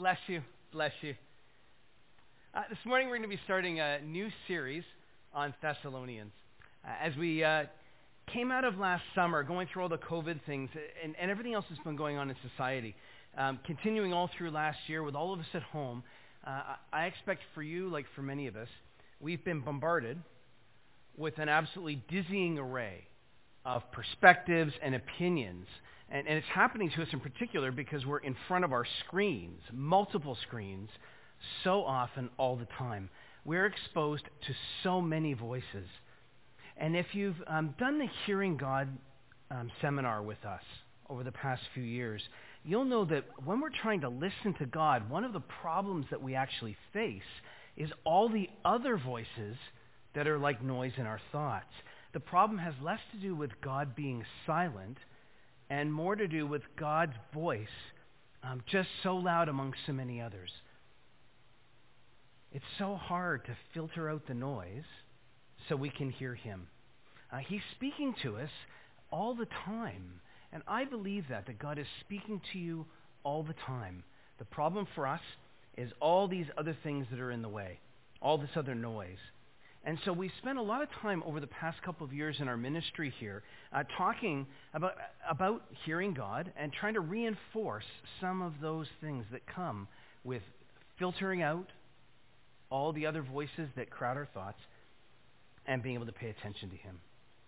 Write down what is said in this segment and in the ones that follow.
Bless you. Bless you. This morning we're going to be starting a new series on Thessalonians. As we came out of last summer, going through all the COVID things and everything else that's been going on in society, continuing all through last year with all of us at home, I expect for you, like for many of us, we've been bombarded with an absolutely dizzying array of perspectives and opinions. And it's happening to us in particular because we're in front of our screens, multiple screens, so often all the time. We're exposed to so many voices. And if you've done the Hearing God seminar with us over the past few years, you'll know that when we're trying to listen to God, one of the problems that we actually face is all the other voices that are like noise in our thoughts. The problem has less to do with God being silent and more to do with God's voice just so loud among so many others. It's so hard to filter out the noise so we can hear him. He's speaking to us all the time. And I believe that God is speaking to you all the time. The problem for us is all these other things that are in the way, all this other noise. And so we've spent a lot of time over the past couple of years in our ministry here talking about hearing God and trying to reinforce some of those things that come with filtering out all the other voices that crowd our thoughts and being able to pay attention to him.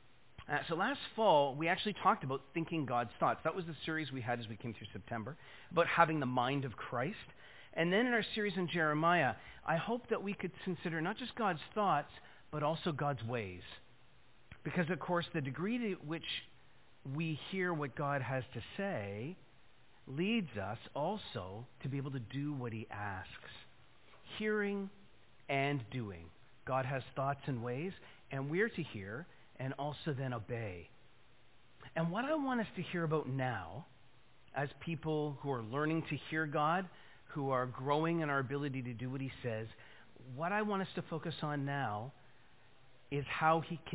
So last fall, we actually talked about thinking God's thoughts. That was the series we had as we came through September, about having the mind of Christ. And then in our series on Jeremiah, I hope that we could consider not just God's thoughts, but also God's ways. Because, of course, the degree to which we hear what God has to say leads us also to be able to do what he asks. Hearing and doing. God has thoughts and ways, and we're to hear and also then obey. And what I want us to hear about now, as people who are learning to hear God, who are growing in our ability to do what he says, what I want us to focus on now is how we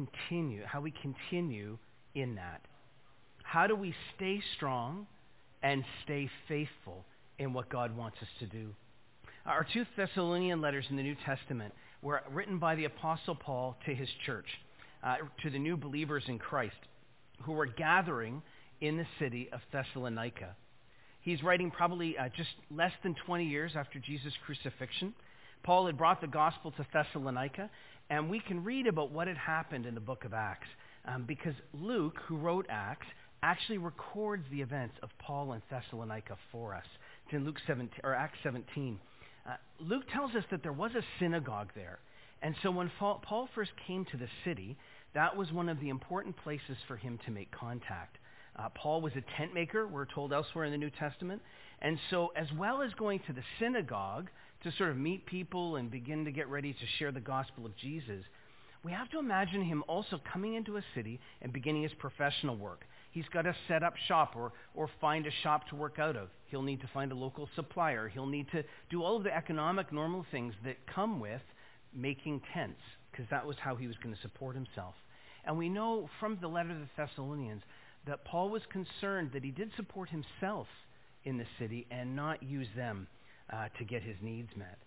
continue in that. How do we stay strong and stay faithful in what God wants us to do? Our 2 Thessalonian letters in the New Testament were written by the Apostle Paul to his church, to the new believers in Christ, who were gathering in the city of Thessalonica. He's writing probably just less than 20 years after Jesus' crucifixion. Paul had brought the gospel to Thessalonica, and we can read about what had happened in the book of Acts, because Luke, who wrote Acts, actually records the events of Paul and Thessalonica for us. It's in Acts 17. Luke tells us that there was a synagogue there. And so when Paul first came to the city, that was one of the important places for him to make contact. Paul was a tent maker, we're told elsewhere in the New Testament. And so as well as going to the synagogue to sort of meet people and begin to get ready to share the gospel of Jesus, we have to imagine him also coming into a city and beginning his professional work. He's got to set up shop or find a shop to work out of. He'll need to find a local supplier. He'll need to do all of the economic normal things that come with making tents, because that was how he was going to support himself. And we know from the letter to the Thessalonians that Paul was concerned that he did support himself in the city and not use them to get his needs met.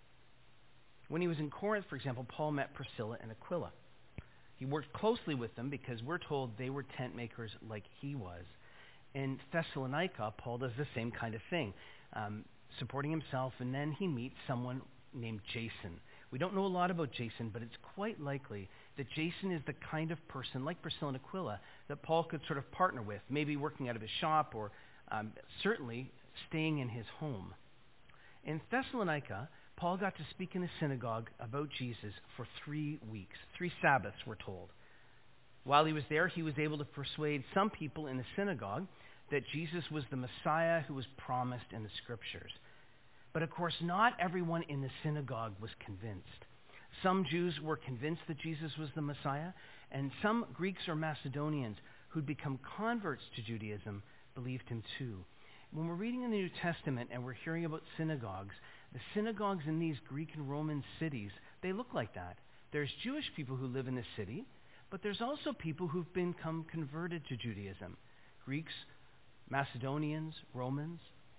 When he was in Corinth, for example, Paul met Priscilla and Aquila. He worked closely with them because we're told they were tent makers like he was. In Thessalonica, Paul does the same kind of thing, supporting himself, and then he meets someone named Jason. We don't know a lot about Jason, but it's quite likely that Jason is the kind of person, like Priscilla and Aquila, that Paul could sort of partner with, maybe working out of his shop or certainly staying in his home. In Thessalonica, Paul got to speak in the synagogue about Jesus for 3 weeks, 3 Sabbaths, we're told. While he was there, he was able to persuade some people in the synagogue that Jesus was the Messiah who was promised in the Scriptures. But of course, not everyone in the synagogue was convinced. Some Jews were convinced that Jesus was the Messiah, and some Greeks or Macedonians who'd become converts to Judaism believed him too. When we're reading in the New Testament and we're hearing about synagogues, the synagogues in these Greek and Roman cities, they look like that. There's Jewish people who live in the city, but there's also people who've become converted to Judaism. Greeks, Macedonians, Romans.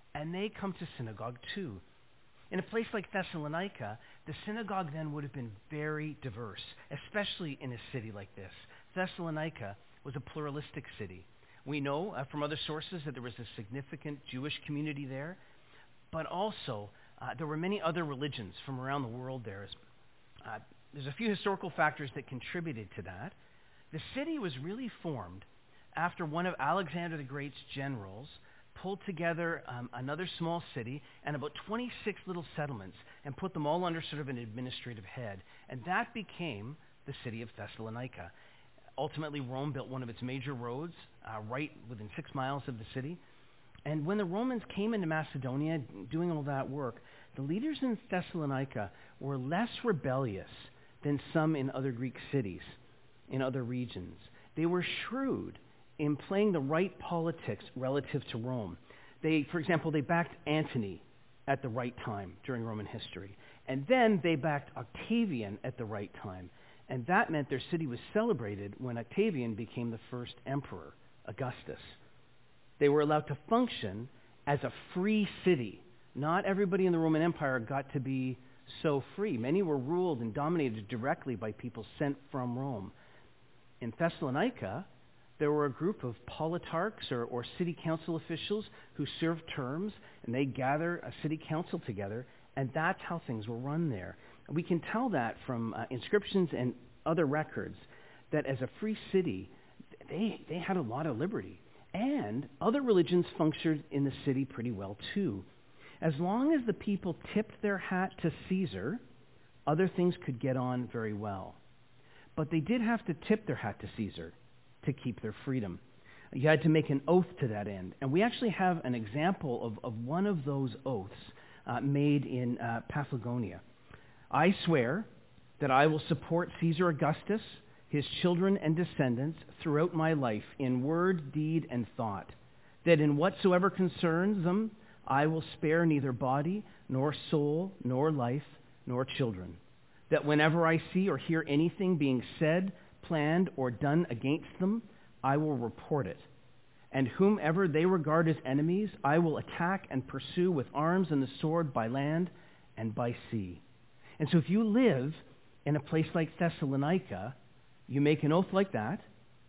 and they come to synagogue too. In a place like Thessalonica, the synagogue then would have been very diverse, especially in a city like this. Thessalonica was a pluralistic city. We know from other sources that there was a significant Jewish community there, but also there were many other religions from around the world there. There's a few historical factors that contributed to that. The city was really formed after one of Alexander the Great's generals pulled together another small city and about 26 little settlements and put them all under sort of an administrative head. And that became the city of Thessalonica. Ultimately, Rome built one of its major roads right within 6 miles of the city. And when the Romans came into Macedonia doing all that work, the leaders in Thessalonica were less rebellious than some in other Greek cities, in other regions. They were shrewd in playing the right politics relative to Rome. For example, they backed Antony at the right time during Roman history. And then they backed Octavian at the right time. And that meant their city was celebrated when Octavian became the first emperor, Augustus. They were allowed to function as a free city. Not everybody in the Roman Empire got to be so free. Many were ruled and dominated directly by people sent from Rome. In Thessalonica, there were a group of politarchs or city council officials who served terms, and they gather a city council together, and that's how things were run there. And we can tell that from inscriptions and other records, that as a free city, they had a lot of liberty. And other religions functioned in the city pretty well too. As long as the people tipped their hat to Caesar, other things could get on very well. But they did have to tip their hat to Caesar to keep their freedom. You had to make an oath to that end. And we actually have an example of one of those oaths made in Paphlagonia. I swear that I will support Caesar Augustus, his children and descendants, throughout my life, in word, deed, and thought, that in whatsoever concerns them, I will spare neither body, nor soul, nor life, nor children. That whenever I see or hear anything being said, planned, or done against them, I will report it. And whomever they regard as enemies, I will attack and pursue with arms and the sword by land and by sea. And so if you live in a place like Thessalonica, you make an oath like that,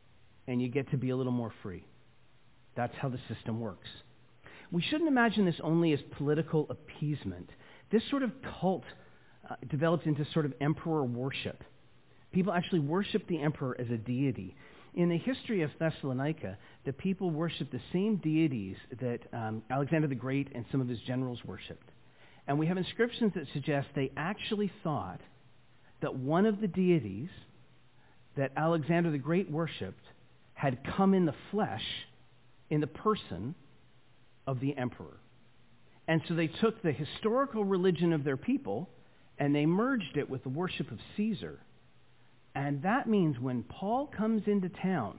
and you get to be a little more free. That's how the system works. We shouldn't imagine this only as political appeasement. This sort of cult developed into sort of emperor worship. People actually worshiped the emperor as a deity. In the history of Thessalonica, the people worshipped the same deities that Alexander the Great and some of his generals worshipped. And we have inscriptions that suggest they actually thought that one of the deities that Alexander the Great worshipped had come in the flesh in the person of the emperor. And so they took the historical religion of their people and they merged it with the worship of Caesar. And that means when Paul comes into town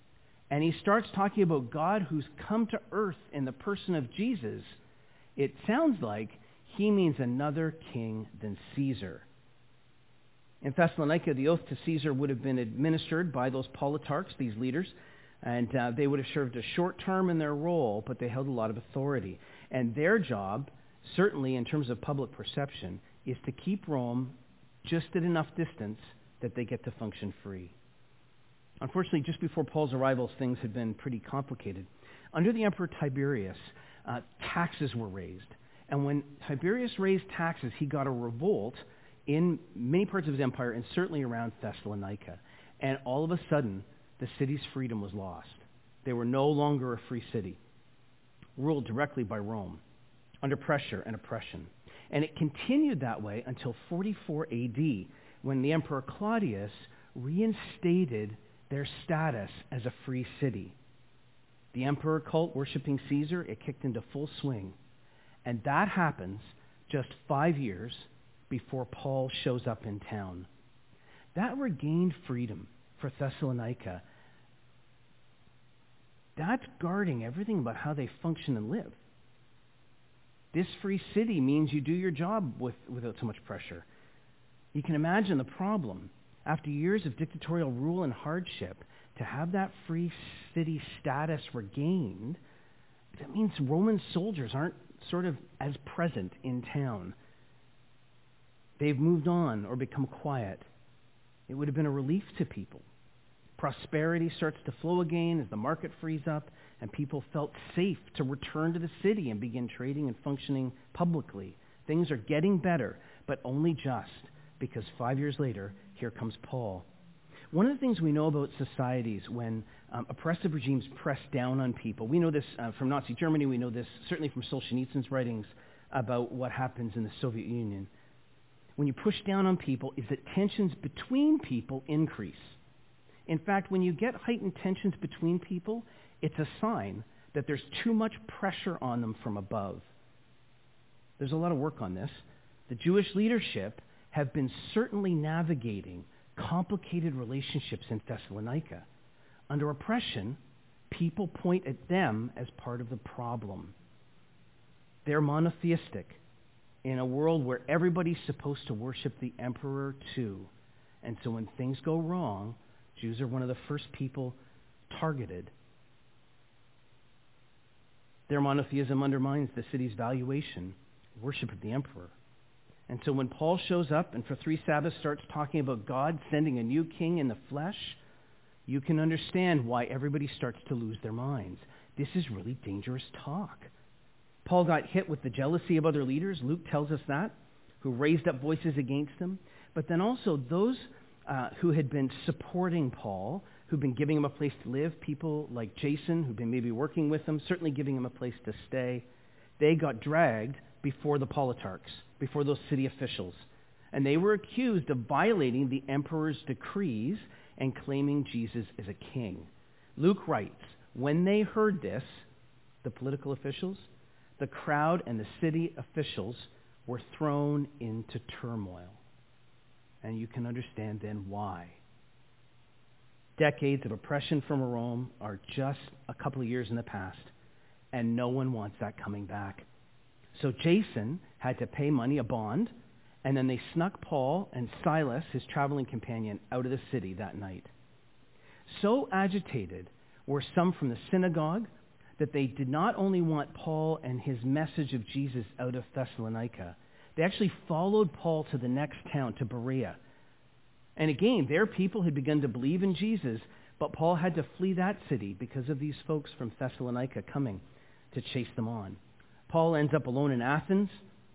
and he starts talking about God who's come to earth in the person of Jesus, it sounds like he means another king than Caesar. In Thessalonica, the oath to Caesar would have been administered by those politarchs, these leaders, and they would have served a short term in their role, but they held a lot of authority. And their job, certainly in terms of public perception, is to keep Rome just at enough distance that they get to function free. Unfortunately, just before Paul's arrival, things had been pretty complicated. Under the Emperor Tiberius, taxes were raised. And when Tiberius raised taxes, he got a revolt in many parts of his empire, and certainly around Thessalonica. And all of a sudden, the city's freedom was lost. They were no longer a free city, ruled directly by Rome, under pressure and oppression. And it continued that way until 44 AD, when the Emperor Claudius reinstated their status as a free city. The emperor cult worshipping Caesar, it kicked into full swing. And that happens just 5 years before Paul shows up in town. That regained freedom for Thessalonica, that's guarding everything about how they function and live. This free city means you do your job without so much pressure. You can imagine the problem. After years of dictatorial rule and hardship, to have that free city status regained, that means Roman soldiers aren't sort of as present in town. They've moved on or become quiet. It would have been a relief to people. Prosperity starts to flow again as the market frees up, and people felt safe to return to the city and begin trading and functioning publicly. Things are getting better, but only just, because 5 years later, here comes Paul. One of the things we know about societies when oppressive regimes press down on people, we know this from Nazi Germany, we know this certainly from Solzhenitsyn's writings about what happens in the Soviet Union. When you push down on people, is that tensions between people increase. In fact, when you get heightened tensions between people, it's a sign that there's too much pressure on them from above. There's a lot of work on this. The Jewish leadership have been certainly navigating complicated relationships in Thessalonica. Under oppression, people point at them as part of the problem. They're monotheistic in a world where everybody's supposed to worship the emperor too. And so when things go wrong, Jews are one of the first people targeted. Their monotheism undermines the city's valuation, worship of the emperor. And so when Paul shows up and for 3 Sabbaths starts talking about God sending a new king in the flesh, you can understand why everybody starts to lose their minds. This is really dangerous talk. Paul got hit with the jealousy of other leaders. Luke tells us that, who raised up voices against him. But then also those who had been supporting Paul, who'd been giving him a place to live, people like Jason, who'd been maybe working with him, certainly giving him a place to stay, they got dragged before the politarchs, before those city officials. And they were accused of violating the emperor's decrees and claiming Jesus as a king. Luke writes, when they heard this, the political officials, the crowd and the city officials were thrown into turmoil. And you can understand then why. Decades of oppression from Rome are just a couple of years in the past, and no one wants that coming back. So Jason had to pay money, a bond, and then they snuck Paul and Silas, his traveling companion, out of the city that night. So agitated were some from the synagogue that they did not only want Paul and his message of Jesus out of Thessalonica, they actually followed Paul to the next town, to Berea. And again, their people had begun to believe in Jesus, but Paul had to flee that city because of these folks from Thessalonica coming to chase them on. Paul ends up alone in Athens,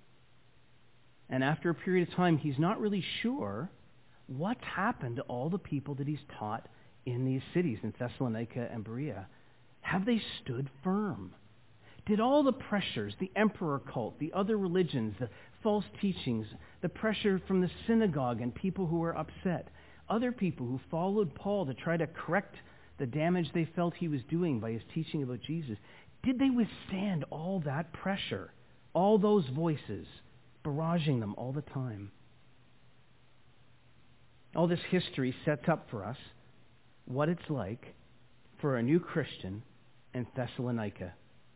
and after a period of time, he's not really sure what's happened to all the people that he's taught in these cities, in Thessalonica and Berea. Have they stood firm? Did all the pressures, the emperor cult, the other religions, the false teachings, the pressure from the synagogue and people who were upset, other people who followed Paul to try to correct the damage they felt he was doing by his teaching about Jesus, did they withstand all that pressure, all those voices barraging them all the time? All this history sets up for us what it's like for a new Christian in Thessalonica.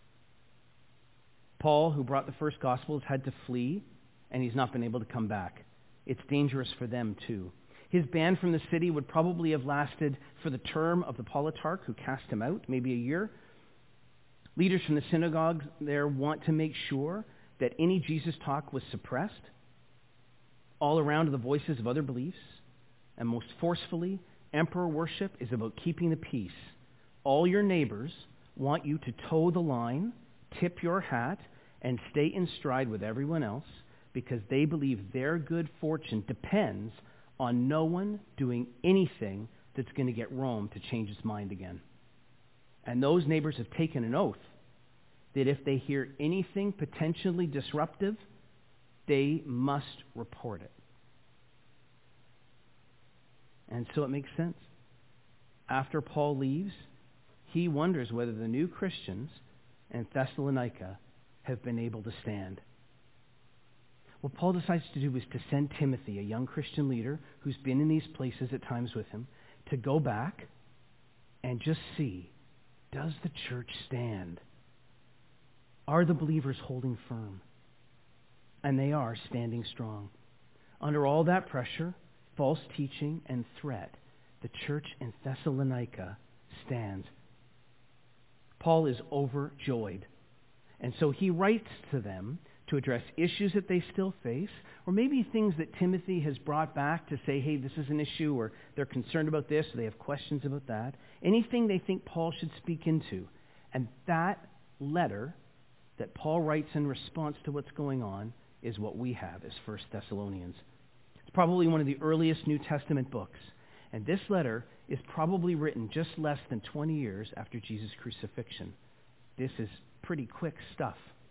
Paul, who brought the first Gospels, had to flee, and he's not been able to come back. It's dangerous for them, too. His ban from the city would probably have lasted for the term of the politarch who cast him out, maybe a year. Leaders from the synagogue there want to make sure that any Jesus talk was suppressed. All around are the voices of other beliefs. And most forcefully, emperor worship is about keeping the peace. All your neighbors want you to toe the line, tip your hat, and stay in stride with everyone else because they believe their good fortune depends on no one doing anything that's going to get Rome to change its mind again. And those neighbors have taken an oath that if they hear anything potentially disruptive, they must report it. And so it makes sense. After Paul leaves, he wonders whether the new Christians in Thessalonica have been able to stand. What Paul decides to do is to send Timothy, a young Christian leader who's been in these places at times with him, to go back and just see, does the church stand? Are the believers holding firm? And they are standing strong. Under all that pressure, false teaching, and threat, the church in Thessalonica stands. Paul is overjoyed. And so he writes to them to address issues that they still face, or maybe things that Timothy has brought back to say, hey, this is an issue, or they're concerned about this, or they have questions about that. Anything they think Paul should speak into. And that letter that Paul writes in response to what's going on is what we have as 1 Thessalonians. It's probably one of the earliest New Testament books. And this letter is probably written just less than 20 years after Jesus' crucifixion. This is pretty quick stuff.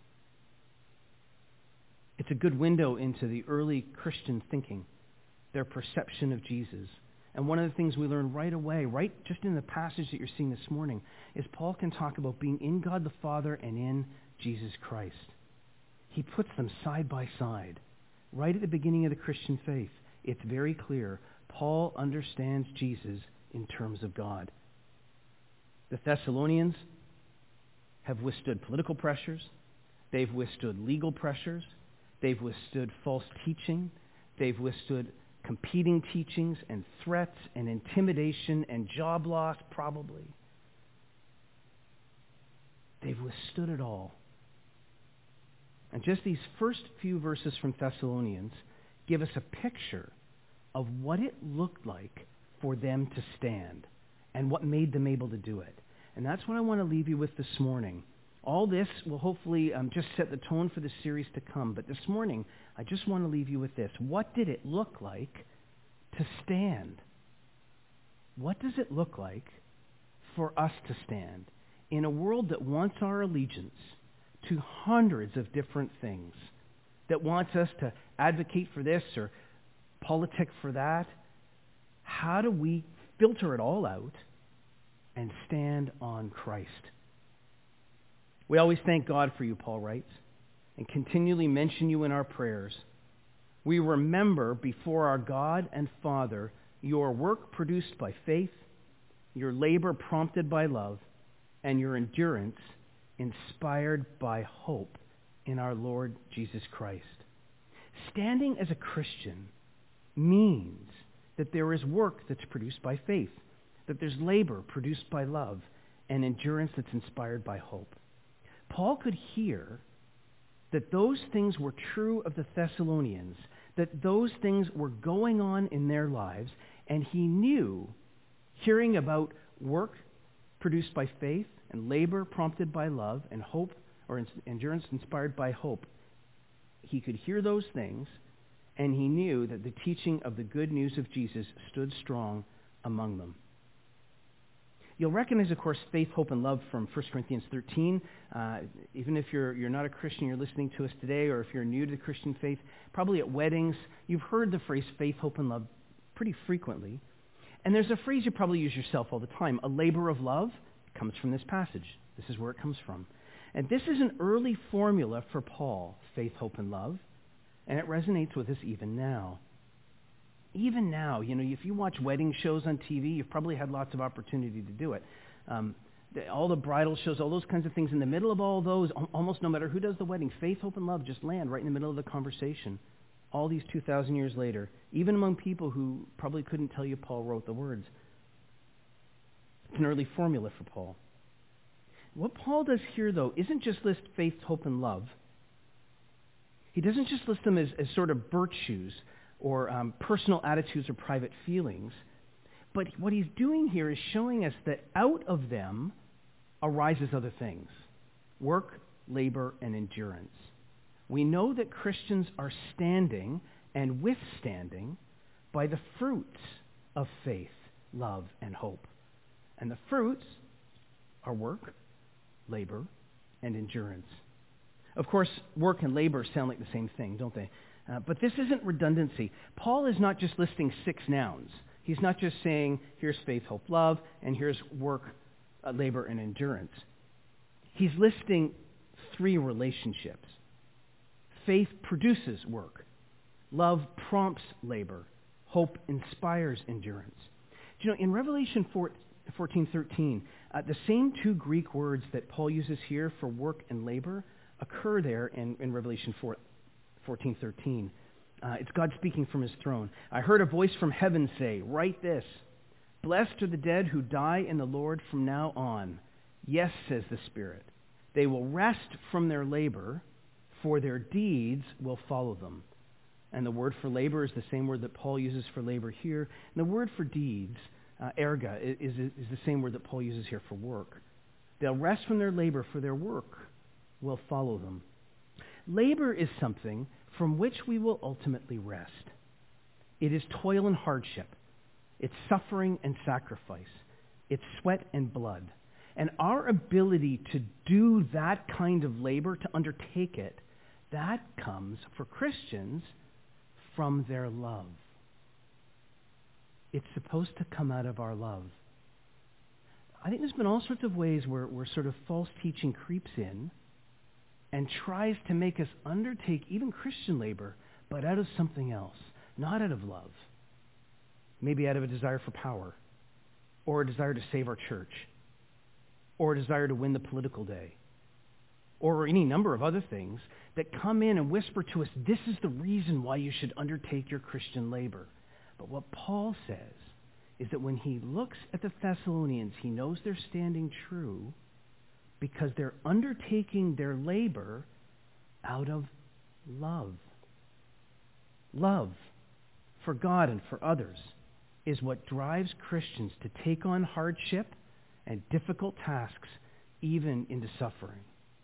It's a good window into the early Christian thinking, their perception of Jesus. And one of the things we learn right away, right just in the passage that you're seeing this morning, is Paul can talk about being in God the Father and in Jesus Christ. He puts them side by side. Right at the beginning of the Christian faith, it's very clear. Paul understands Jesus in terms of God. The Thessalonians have withstood political pressures. They've withstood legal pressures. They've withstood false teaching. They've withstood competing teachings and threats and intimidation and job loss, probably. They've withstood it all. And just these first few verses from Thessalonians give us a picture of what it looked like for them to stand and what made them able to do it. And that's what I want to leave you with this morning. All this will hopefully just set the tone for the series to come. But this morning, I just want to leave you with this. What did it look like to stand? What does it look like for us to stand in a world that wants our allegiance to hundreds of different things, that wants us to advocate for this or politic for that? How do we filter it all out and stand on Christ? We always thank God for you, Paul writes, and continually mention you in our prayers. We remember before our God and Father your work produced by faith, your labor prompted by love, and your endurance inspired by hope in our Lord Jesus Christ. Standing as a Christian means that there is work that's produced by faith, that there's labor produced by love, and endurance that's inspired by hope. Paul could hear that those things were true of the Thessalonians, that those things were going on in their lives, and he knew, hearing about work produced by faith and labor prompted by love and hope, or endurance inspired by hope, he could hear those things, and he knew that the teaching of the good news of Jesus stood strong among them. You'll recognize, of course, faith, hope, and love from 1 Corinthians 13. Even if you're not a Christian, you're listening to us today, or if you're new to the Christian faith, probably at weddings, you've heard the phrase faith, hope, and love pretty frequently. And there's a phrase you probably use yourself all the time. A labor of love comes from this passage. This is where it comes from. And this is an early formula for Paul, faith, hope, and love. And it resonates with us even now. Even now, if you watch wedding shows on TV, you've probably had lots of opportunity to do it. All the bridal shows, all those kinds of things, in the middle of all those, almost no matter who does the wedding, faith, hope, and love just land right in the middle of the conversation. All these 2,000 years later, even among people who probably couldn't tell you Paul wrote the words. It's an early formula for Paul. What Paul does here, though, isn't just list faith, hope, and love. He doesn't just list them as sort of virtues or personal attitudes or private feelings. But what he's doing here is showing us that out of them arises other things: work, labor, and endurance. We know that Christians are standing and withstanding by the fruits of faith, love, and hope. And the fruits are work, labor, and endurance. Of course, work and labor sound like the same thing, don't they? But this isn't redundancy. Paul is not just listing 6 nouns. He's not just saying, here's faith, hope, love, and here's work, labor, and endurance. He's listing 3 relationships. Faith produces work. Love prompts labor. Hope inspires endurance. Do you know, in Revelation 14:13, the same 2 Greek words that Paul uses here for work and labor occur there in Revelation 14:13. It's God speaking from his throne. I heard a voice from heaven say, write this: blessed are the dead who die in the Lord from now on. Yes, says the Spirit, They will rest from their labor, for their deeds will follow them. And the word for labor is the same word that Paul uses for labor here. And the word for deeds, erga, is the same word that Paul uses here for work. They'll rest from their labor, for their work will follow them. Labor is something from which we will ultimately rest. It is toil and hardship. It's suffering and sacrifice. It's sweat and blood. And our ability to do that kind of labor, to undertake it, that comes, for Christians, from their love. It's supposed to come out of our love. I think there's been all sorts of ways where sort of false teaching creeps in and tries to make us undertake even Christian labor, but out of something else, not out of love. Maybe out of a desire for power, or a desire to save our church, or a desire to win the political day, or any number of other things that come in and whisper to us, this is the reason why you should undertake your Christian labor. But what Paul says is that when he looks at the Thessalonians, he knows they're standing true because they're undertaking their labor out of love. Love for God and for others is what drives Christians to take on hardship and difficult tasks, even into suffering.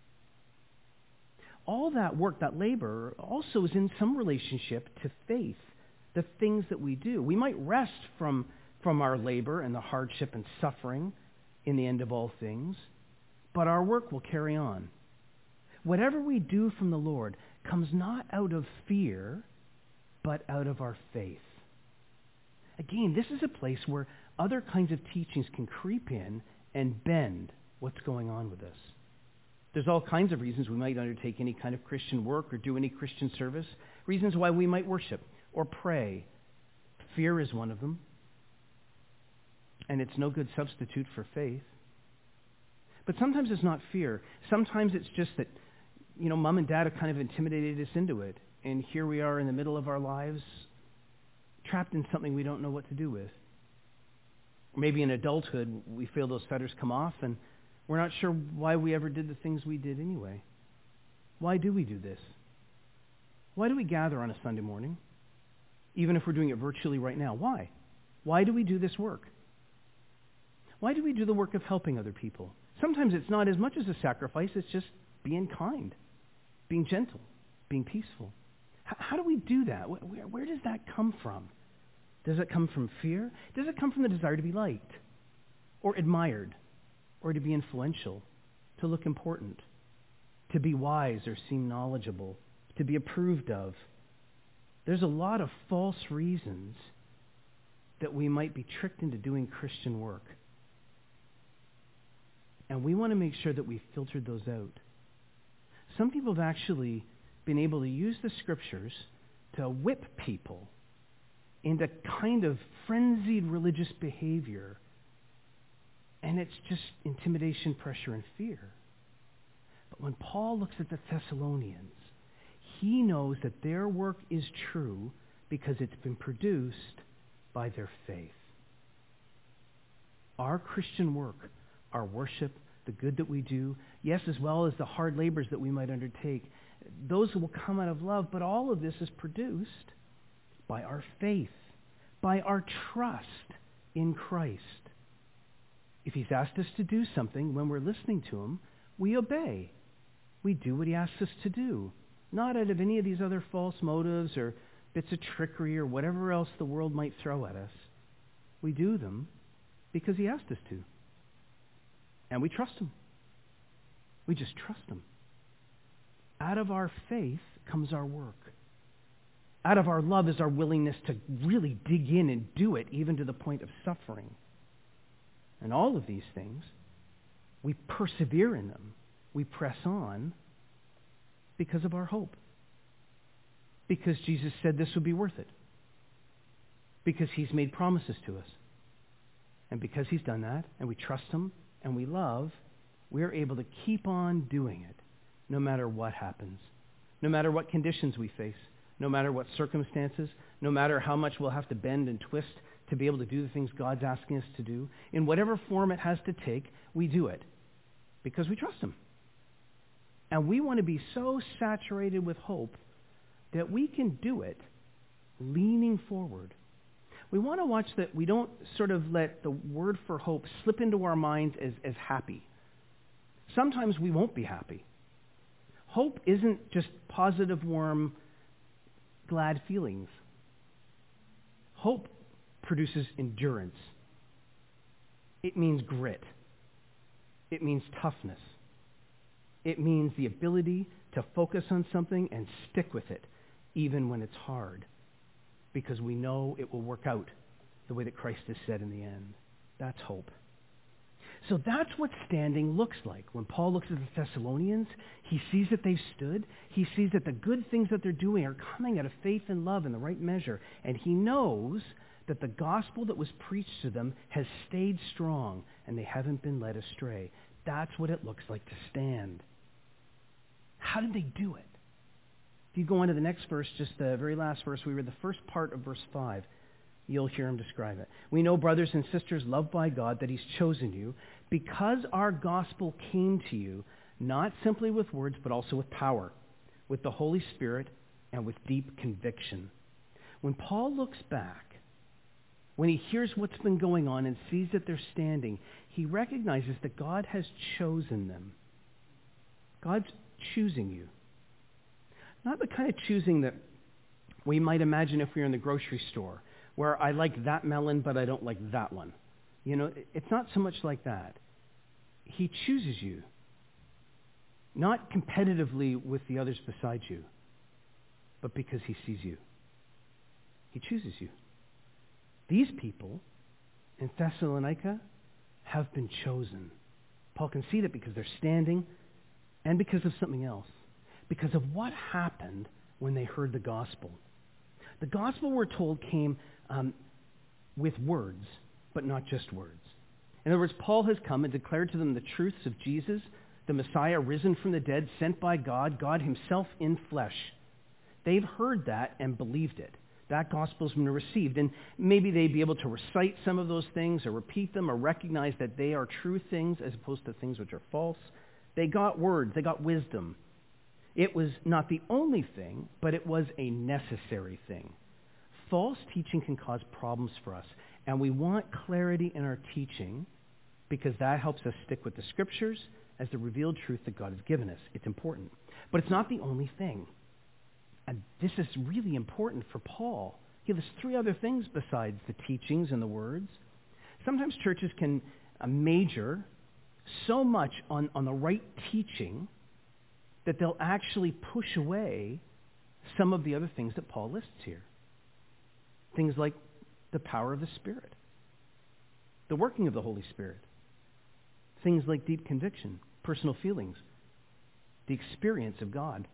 All that work, that labor, also is in some relationship to faith, the things that we do. We might rest from our labor and the hardship and suffering in the end of all things, but our work will carry on. Whatever we do from the Lord comes not out of fear, but out of our faith. Again, this is a place where other kinds of teachings can creep in and bend what's going on with us. There's all kinds of reasons we might undertake any kind of Christian work or do any Christian service, reasons why we might worship or pray. Fear is one of them, and it's no good substitute for faith. But sometimes it's not fear. Sometimes it's just that, Mom and Dad have kind of intimidated us into it, and here we are in the middle of our lives, trapped in something we don't know what to do with. Or maybe in adulthood, we feel those fetters come off, and we're not sure why we ever did the things we did anyway. Why do we do this? Why do we gather on a Sunday morning, even if we're doing it virtually right now? Why? Why do we do this work? Why do we do the work of helping other people? Sometimes it's not as much as a sacrifice, it's just being kind, being gentle, being peaceful. How do we do that? Where does that come from? Does it come from fear? Does it come from the desire to be liked or admired or to be influential, to look important, to be wise or seem knowledgeable, to be approved of? There's a lot of false reasons that we might be tricked into doing Christian work. And we want to make sure that we filtered those out. Some people have actually been able to use the Scriptures to whip people into kind of frenzied religious behavior. And it's just intimidation, pressure, and fear. But when Paul looks at the Thessalonians, he knows that their work is true because it's been produced by their faith. Our Christian work, our worship, the good that we do, yes, as well as the hard labors that we might undertake, those will come out of love, but all of this is produced by our faith, by our trust in Christ. If he's asked us to do something, when we're listening to him, we obey. We do what he asks us to do, not out of any of these other false motives or bits of trickery or whatever else the world might throw at us. We do them because he asked us to. And we trust him. We just trust him. Out of our faith comes our work. Out of our love is our willingness to really dig in and do it, even to the point of suffering. And all of these things, we persevere in them. We press on because of our hope. Because Jesus said this would be worth it. Because he's made promises to us. And because he's done that, and we trust him, and we love, we're able to keep on doing it, no matter what happens, no matter what conditions we face, no matter what circumstances, no matter how much we'll have to bend and twist to be able to do the things God's asking us to do. In whatever form it has to take, we do it because we trust him. And we want to be so saturated with hope that we can do it leaning forward. We want to watch that we don't sort of let the word for hope slip into our minds as happy. Sometimes we won't be happy. Hope isn't just positive, warm, glad feelings. Hope produces endurance. It means grit. It means toughness. It means the ability to focus on something and stick with it, even when it's hard, because we know it will work out the way that Christ has said in the end. That's hope. So that's what standing looks like. When Paul looks at the Thessalonians, he sees that they've stood. He sees that the good things that they're doing are coming out of faith and love in the right measure. And he knows that the gospel that was preached to them has stayed strong and they haven't been led astray. That's what it looks like to stand. How did they do it? If you go on to the next verse, just the very last verse, we read the first part of verse 5. You'll hear him describe it. We know, brothers and sisters, loved by God, that he's chosen you because our gospel came to you, not simply with words, but also with power, with the Holy Spirit, and with deep conviction. When Paul looks back, when he hears what's been going on and sees that they're standing, he recognizes that God has chosen them. God's choosing you. Not the kind of choosing that we might imagine if we were in the grocery store, where I like that melon, but I don't like that one. You know, it's not so much like that. He chooses you, not competitively with the others beside you, but because he sees you. He chooses you. These people in Thessalonica have been chosen. Paul can see that because they're standing and because of something else, because of what happened when they heard the gospel. The gospel, we're told, came with words, but not just words. In other words, Paul has come and declared to them the truths of Jesus, the Messiah risen from the dead, sent by God, God himself in flesh. They've heard that and believed it. That gospel's been received. And maybe they'd be able to recite some of those things or repeat them or recognize that they are true things as opposed to things which are false. They got words. They got wisdom. It was not the only thing, but it was a necessary thing. False teaching can cause problems for us, and we want clarity in our teaching because that helps us stick with the Scriptures as the revealed truth that God has given us. It's important. But it's not the only thing. And this is really important for Paul. He lists 3 other things besides the teachings and the words. Sometimes churches can major so much on the right teaching that they'll actually push away some of the other things that Paul lists here. Things like the power of the Spirit, the working of the Holy Spirit, things like deep conviction, personal feelings, the experience of God.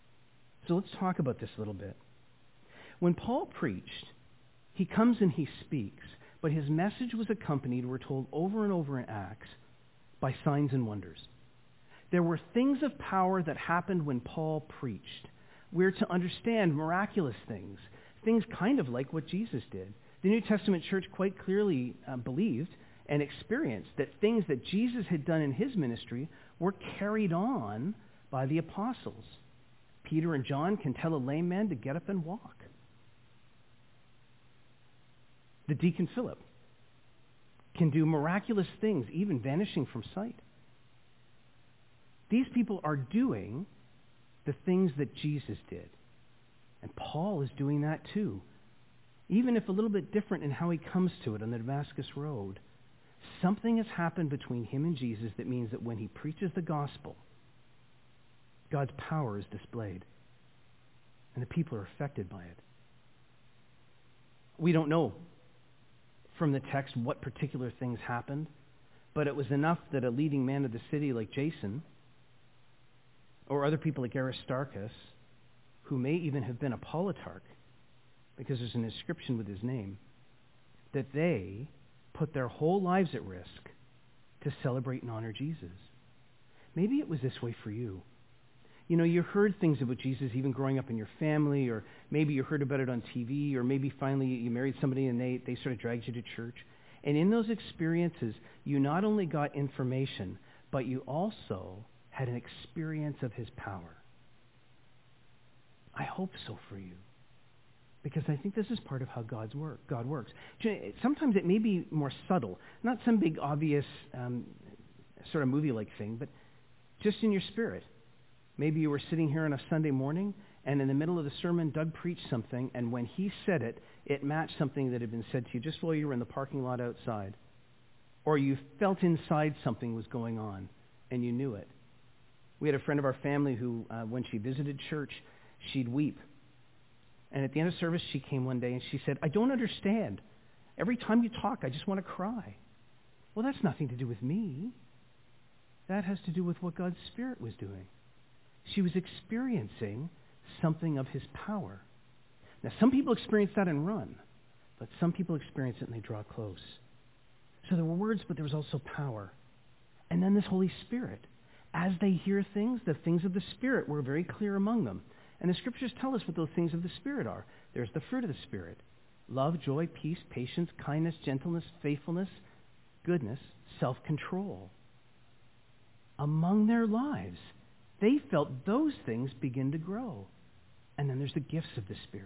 So let's talk about this a little bit. When Paul preached, he comes and he speaks, but his message was accompanied, we're told over and over in Acts, by signs and wonders. There were things of power that happened when Paul preached. We're to understand miraculous things, things kind of like what Jesus did. The New Testament church quite clearly believed and experienced that things that Jesus had done in his ministry were carried on by the apostles. Peter and John can tell a lame man to get up and walk. The deacon Philip can do miraculous things, even vanishing from sight. These people are doing the things that Jesus did. And Paul is doing that too. Even if a little bit different in how he comes to it on the Damascus Road. Something has happened between him and Jesus that means that when he preaches the gospel, God's power is displayed. And the people are affected by it. We don't know from the text what particular things happened, but it was enough that a leading man of the city like Jason, or other people like Aristarchus, who may even have been a politarch, because there's an inscription with his name, that they put their whole lives at risk to celebrate and honor Jesus. Maybe it was this way for you. You know, you heard things about Jesus even growing up in your family, or maybe you heard about it on TV, or maybe finally you married somebody and they sort of dragged you to church. And in those experiences, you not only got information, but you also had an experience of his power. I hope so for you, because I think this is part of how God works. Sometimes it may be more subtle, not some big obvious sort of movie-like thing, but just in your spirit. Maybe you were sitting here on a Sunday morning, and in the middle of the sermon, Doug preached something, and when he said it, it matched something that had been said to you just while you were in the parking lot outside. Or you felt inside something was going on, and you knew it. We had a friend of our family who, when she visited church, she'd weep. And at the end of service, she came one day and she said, I don't understand. Every time you talk, I just want to cry. Well, that's nothing to do with me. That has to do with what God's Spirit was doing. She was experiencing something of his power. Now, some people experience that and run, but some people experience it and they draw close. So there were words, but there was also power. And then this Holy Spirit. As they hear things, the things of the Spirit were very clear among them. And the Scriptures tell us what those things of the Spirit are. There's the fruit of the Spirit: love, joy, peace, patience, kindness, gentleness, faithfulness, goodness, self-control. Among their lives, they felt those things begin to grow. And then there's the gifts of the Spirit.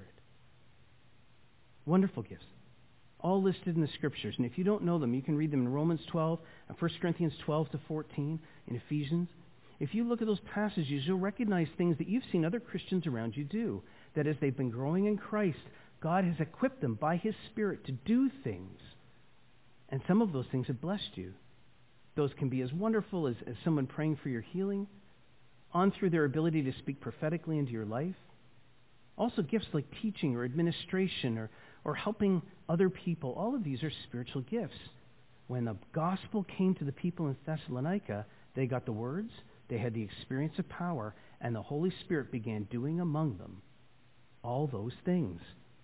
Wonderful gifts. All listed in the Scriptures. And if you don't know them, you can read them in Romans 12, 1 Corinthians 12 to 14, in Ephesians. If you look at those passages, you'll recognize things that you've seen other Christians around you do. That as they've been growing in Christ, God has equipped them by his Spirit to do things. And some of those things have blessed you. Those can be as wonderful as someone praying for your healing, on through their ability to speak prophetically into your life. Also gifts like teaching or administration or helping other people. All of these are spiritual gifts. When the gospel came to the people in Thessalonica, they got the words, they had the experience of power, and the Holy Spirit began doing among them all those things.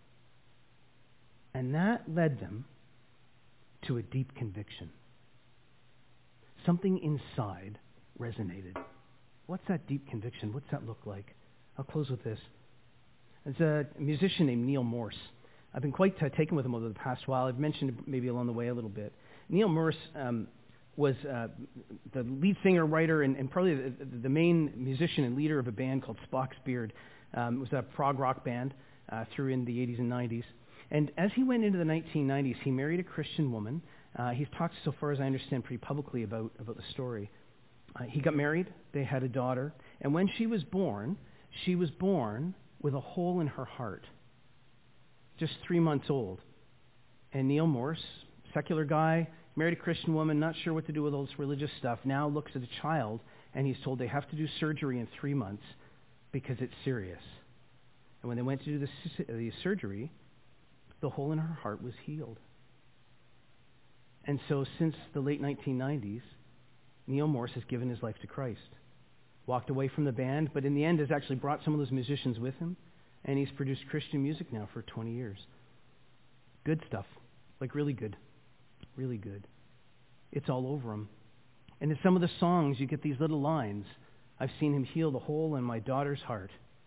And that led them to a deep conviction. Something inside resonated. What's that deep conviction? What's that look like? I'll close with this. There's a musician named Neil Morse. I've been quite taken with him over the past while. I've mentioned maybe along the way a little bit. Neil Morse was the lead singer, writer, and probably the main musician and leader of a band called Spock's Beard. It was a prog rock band through in the 80s and 90s. And as he went into the 1990s, he married a Christian woman. He's talked, so far as I understand, pretty publicly about the story. He got married. They had a daughter. And when she was born with a hole in her heart, just 3 months old. And Neil Morse, secular guy, married a Christian woman, not sure what to do with all this religious stuff, now looks at a child, and he's told they have to do surgery in 3 months because it's serious. And when they went to do the surgery, the hole in her heart was healed. And so since the late 1990s, Neil Morse has given his life to Christ. Walked away from the band, but in the end has actually brought some of those musicians with him, and he's produced Christian music now for 20 years. Good stuff. Like really good. Really good. It's all over him. And in some of the songs, you get these little lines. I've seen him heal the hole in my daughter's heart.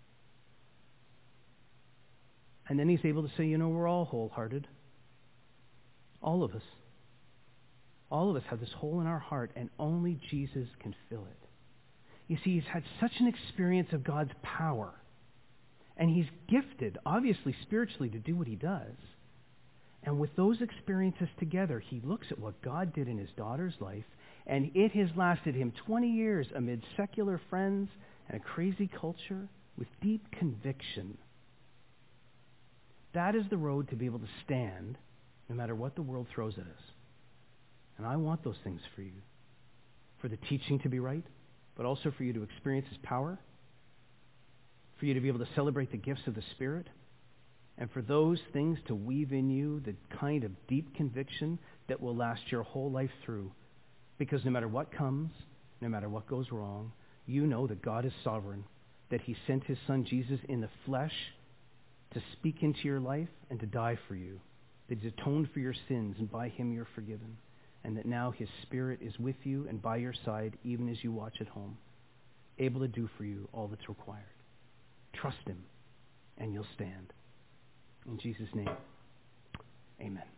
And then he's able to say, we're all wholehearted. All of us. All of us have this hole in our heart, and only Jesus can fill it. You see, he's had such an experience of God's power. And he's gifted, obviously spiritually, to do what he does. And with those experiences together, he looks at what God did in his daughter's life, and it has lasted him 20 years amid secular friends and a crazy culture with deep conviction. That is the road to be able to stand no matter what the world throws at us. And I want those things for you. For the teaching to be right, but also for you to experience his power, for you to be able to celebrate the gifts of the Spirit, and for those things to weave in you the kind of deep conviction that will last your whole life through. Because no matter what comes, no matter what goes wrong, you know that God is sovereign, that he sent his Son Jesus in the flesh to speak into your life and to die for you, that he's atoned for your sins, and by him you're forgiven, and that now his Spirit is with you and by your side even as you watch at home, able to do for you all that's required. Trust him, and you'll stand. In Jesus' name, amen.